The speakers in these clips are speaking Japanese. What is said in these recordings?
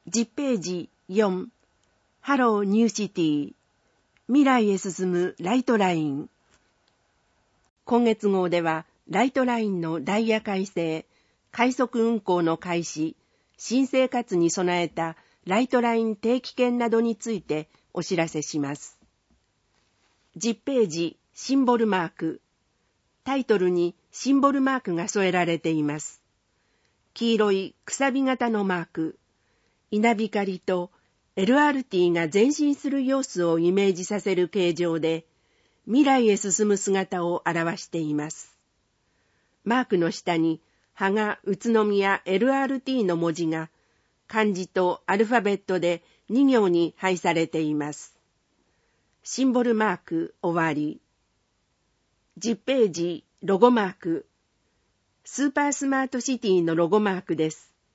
10ページ4、ハローニューシティ、未来へ進むライトライン。今月号では、ライトラインのダイヤ改正、快速運行の開始、新生活に備えたライトライン定期券などについてお知らせします。10ページ、シンボルマーク。タイトルにシンボルマークが添えられています。黄色いくさび型のマーク、稲光と LRT が前進する様子をイメージさせる形状で、未来へ進む姿を表しています。マークの下に、芳賀宇都宮 LRT の文字が、漢字とアルファベットで2行に配されています。シンボルマーク終わり。10ページ、ロゴマーク。スーパースマートシティのロゴマークです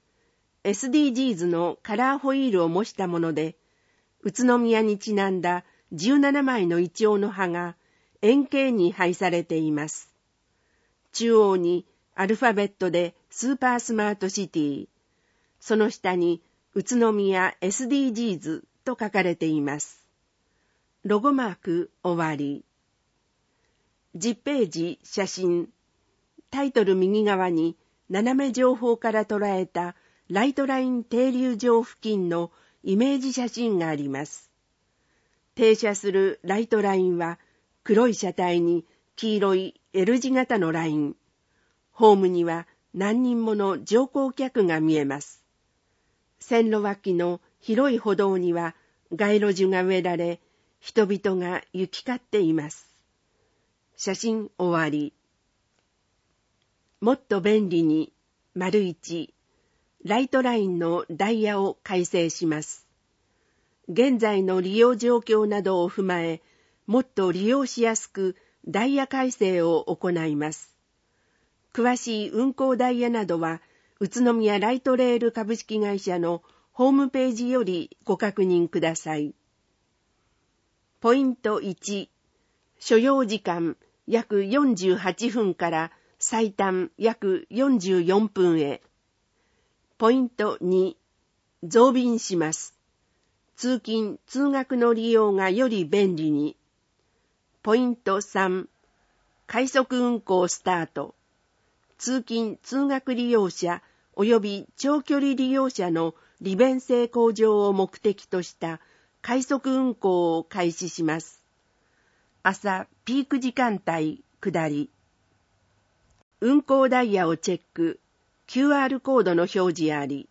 。SDGs のカラーホイールを模したもので、宇都宮にちなんだ17枚のイチョウの葉が円形に配されています。中央にアルファベットでスーパースマートシティ、その下に宇都宮 SDGs と書かれています。ロゴマーク終わり。10ページ写真。タイトル右側に斜め上方から捉えたライトライン停留場付近のイメージ写真があります。停車するライトラインは黒い車体に黄色い L 字型のライン。ホームには何人もの乗降客が見えます。線路脇の広い歩道には街路樹が植えられ、人々が行き交っています。写真終わり。もっと便利に、1、ライトラインのダイヤを改正します。現在の利用状況などを踏まえ、もっと利用しやすくダイヤ改正を行います。詳しい運行ダイヤなどは、宇都宮ライトレール株式会社のホームページよりご確認ください。ポイント1、所要時間約48分から最短約44分へ。ポイント2、増便します。通勤・通学の利用がより便利に。ポイント3、快速運行スタート。通勤・通学利用者及び長距離利用者の利便性向上を目的とした快速運行を開始します。朝ピーク時間帯下り。運行ダイヤをチェック。QR コードの表示あり。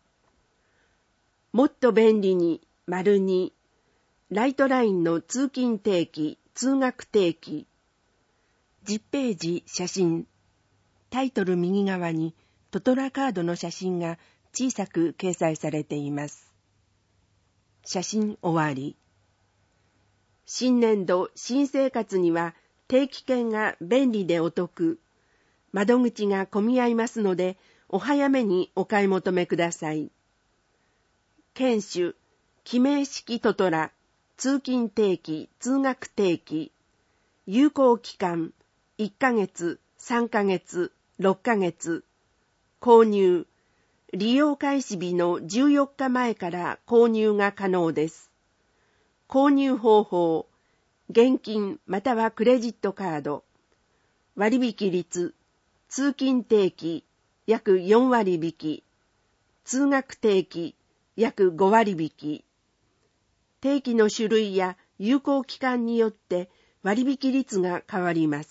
もっと便利に、2、ライトラインの通勤定期、通学定期。10ページ写真。タイトル右側にトトラカードの写真が小さく掲載されています。写真終わり。新年度新生活には定期券が便利でお得。窓口が混み合いますので、お早めにお買い求めください。研修、記名式トトラ、通勤定期、通学定期。有効期間、1ヶ月、3ヶ月、6ヶ月。購入、利用開始日の14日前から購入が可能です。購入方法、現金またはクレジットカード。割引率、通勤定期約4割引き、通学定期約5割引き。定期の種類や有効期間によって割引率が変わります。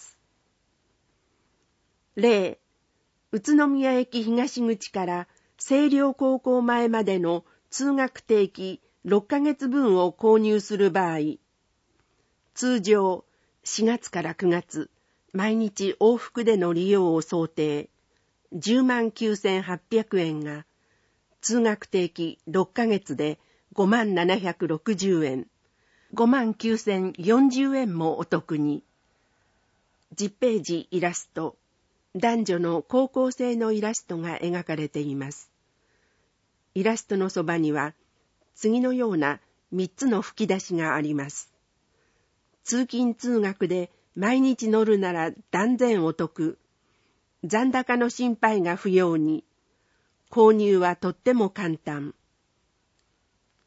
例、宇都宮駅東口から星稜高校前までの通学定期6ヶ月分を購入する場合、通常4月から9月、毎日往復での利用を想定、109,800円が、通学定期6ヶ月で5760円、59,040円もお得に。10ページイラスト、男女の高校生のイラストが描かれています。イラストのそばには、次のような3つの吹き出しがあります。通勤通学で毎日乗るなら断然お得。残高の心配が不要に。購入はとっても簡単。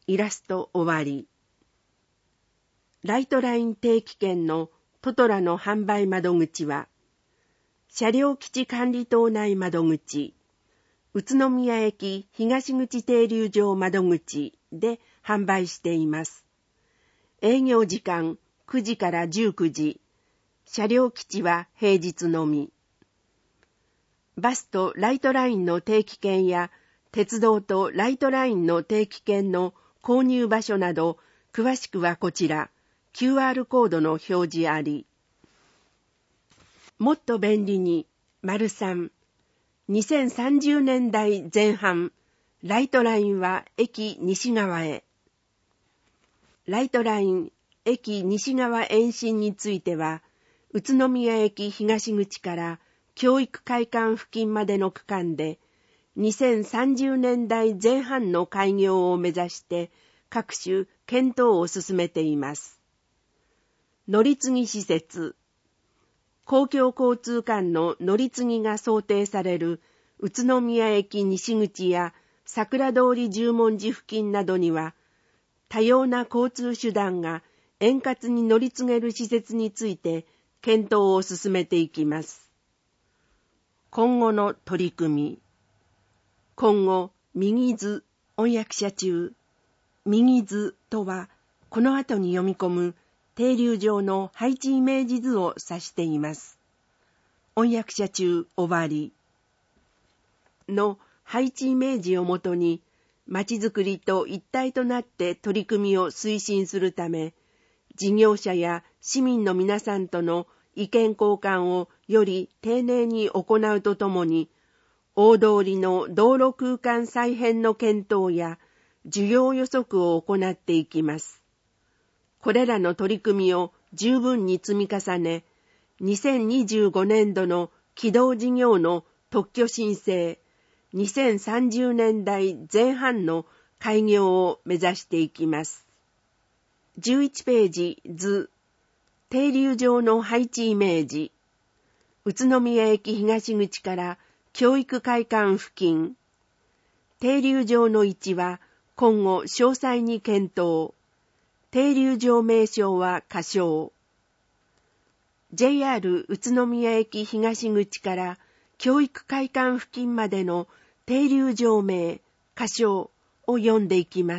イラスト終わり。ライトライン定期券のトトラの販売窓口は、車両基地管理棟内窓口、宇都宮駅東口停留場窓口で販売しています。営業時間9時から19時、車両基地は平日のみ。バスとライトラインの定期券や鉄道とライトラインの定期券の購入場所など、詳しくはこちら、QR コードの表示あり。もっと便利に、3、2030年代前半、ライトラインは駅西側へ。ライトライン駅西側延伸については、宇都宮駅東口から教育会館付近までの区間で、2030年代前半の開業を目指して各種検討を進めています。乗り継ぎ施設。公共交通間の乗り継ぎが想定される宇都宮駅西口や桜通り十文字付近などには、多様な交通手段が円滑に乗り継げる施設について検討を進めていきます。今後の取り組み。今後、右図、翻訳者中。右図とは、この後に読み込む停留場の配置イメージ図を指しています。翻訳者中終わり。の配置イメージをもとに、まちづくりと一体となって取り組みを推進するため、事業者や市民の皆さんとの意見交換をより丁寧に行うとともに、大通りの道路空間再編の検討や需要予測を行っていきます。これらの取り組みを十分に積み重ね、2025年度の起動事業の特許申請、2030年代前半の開業を目指していきます。11ページ図、停留場の配置イメージ、宇都宮駅東口から教育会館付近、停留場の位置は今後詳細に検討。停留場名称は仮称。JR 宇都宮駅東口から教育会館付近までの停留場名、仮称を読んでいきます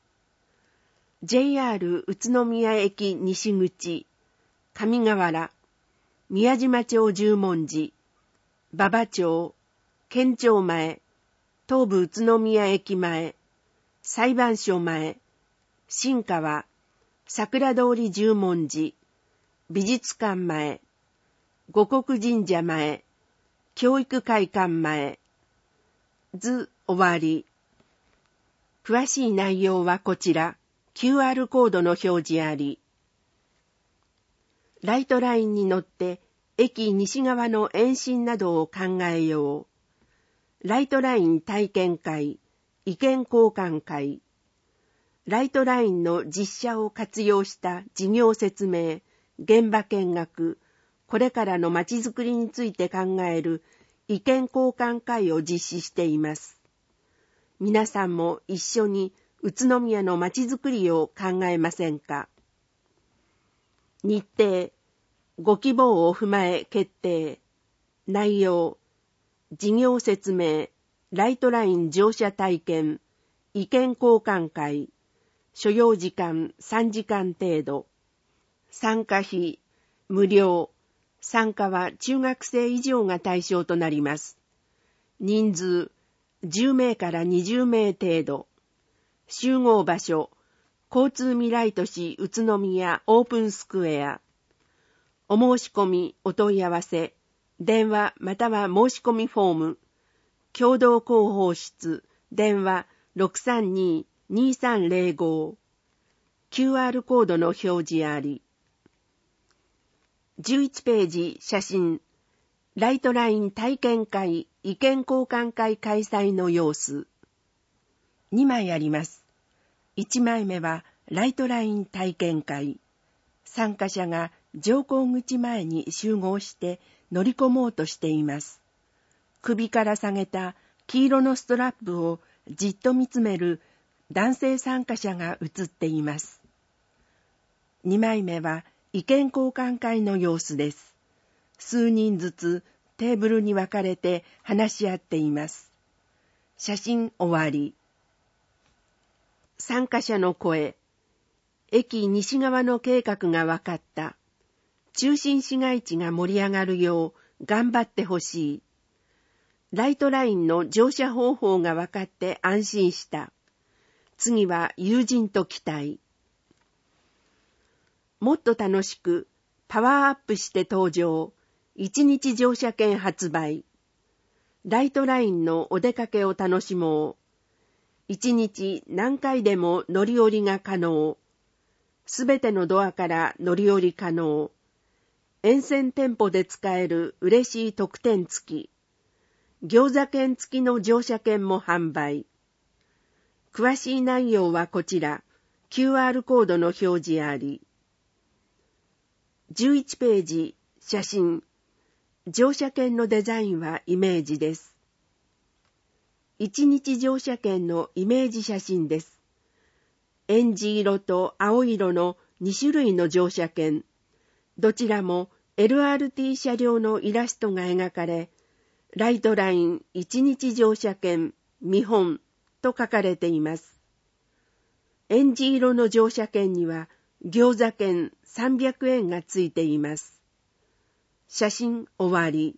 。JR 宇都宮駅西口、上河原、宮島町十文字、馬場町、県庁前、東武宇都宮駅前、裁判所前、新川、桜通り十文字、美術館前、護国神社前、教育会館前、図終わり。詳しい内容はこちら、QR コードの表示あり。ライトラインに乗って駅西側の延伸などを考えよう。ライトライン体験会、意見交換会。ライトラインの実写を活用した事業説明、現場見学、これからのまちづくりについて考える意見交換会を実施しています。皆さんも一緒に宇都宮のまちづくりを考えませんか？日程、ご希望を踏まえ決定。内容、事業説明、ライトライン乗車体験、意見交換会、所要時間3時間程度。参加費、無料。参加は中学生以上が対象となります。人数、10名から20名程度。集合場所、交通未来都市宇都宮オープンスクエア。お申し込み、お問い合わせ、電話または申し込みフォーム。共同広報室、電話 632-2305。QR コードの表示あり。11ページ写真。ライトライン体験会、意見交換会開催の様子。2枚あります。1枚目はライトライン体験会。参加者が乗降口前に集合して乗り込もうとしています。首から下げた黄色のストラップをじっと見つめる男性参加者が写っています。2枚目は意見交換会の様子です。数人ずつテーブルに分かれて話し合っています。写真終わり。参加者の声。駅西側の計画が分かった。中心市街地が盛り上がるよう頑張ってほしい。ライトラインの乗車方法が分かって安心した。次は友人と期待。もっと楽しくパワーアップして登場。1日乗車券発売。ライトラインのお出かけを楽しもう。1日何回でも乗り降りが可能。すべてのドアから乗り降り可能。沿線店舗で使える嬉しい特典付き。餃子券付きの乗車券も販売。詳しい内容はこちら。QR コードの表示あり。11ページ、写真。乗車券のデザインはイメージです。1日乗車券のイメージ写真です。エンジ色と青色の2種類の乗車券。どちらも LRT 車両のイラストが描かれ、ライトライン1日乗車券見本と書かれています。エンジ色の乗車券には餃子券300円がついています。写真終わり。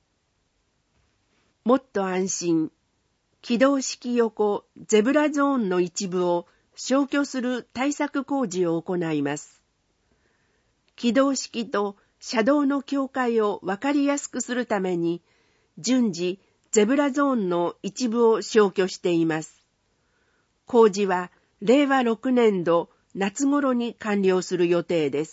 もっと安心。軌道式横ゼブラゾーンの一部を消去する対策工事を行います。軌道式と車道の境界を分かりやすくするために、順次ゼブラゾーンの一部を消去しています。工事は令和6年度夏頃に完了する予定です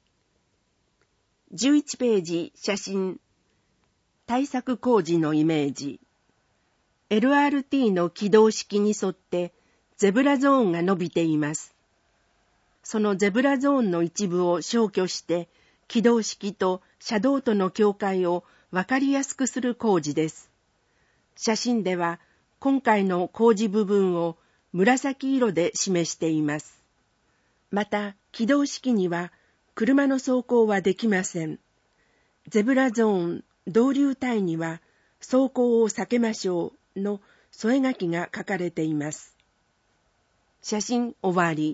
。11ページ、写真。対策工事のイメージ。LRT の軌道式に沿ってゼブラゾーンが伸びています。そのゼブラゾーンの一部を消去して軌道式と車道との境界を分かりやすくする工事です。写真では今回の工事部分を紫色で示しています。また軌道式には車の走行はできません。ゼブラゾーン、導流帯には走行を避けましょうの添え書きが書かれています。写真終わり。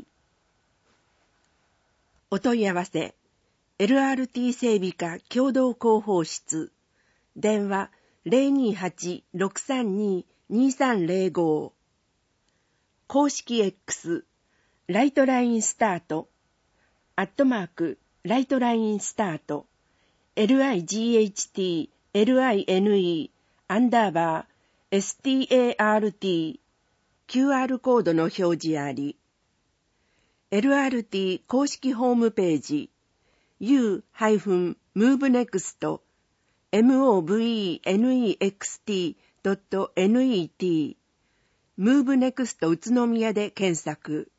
お問い合わせ、LRT 整備課共同広報室、電話 028-632-2305、公式 X、ライトラインスタート、@ライトラインスタート、LIGHT、LINE、_START、QR コードの表示あり。LRT 公式ホームページ、u-movenext、movenext.net、movenext 宇都宮で検索。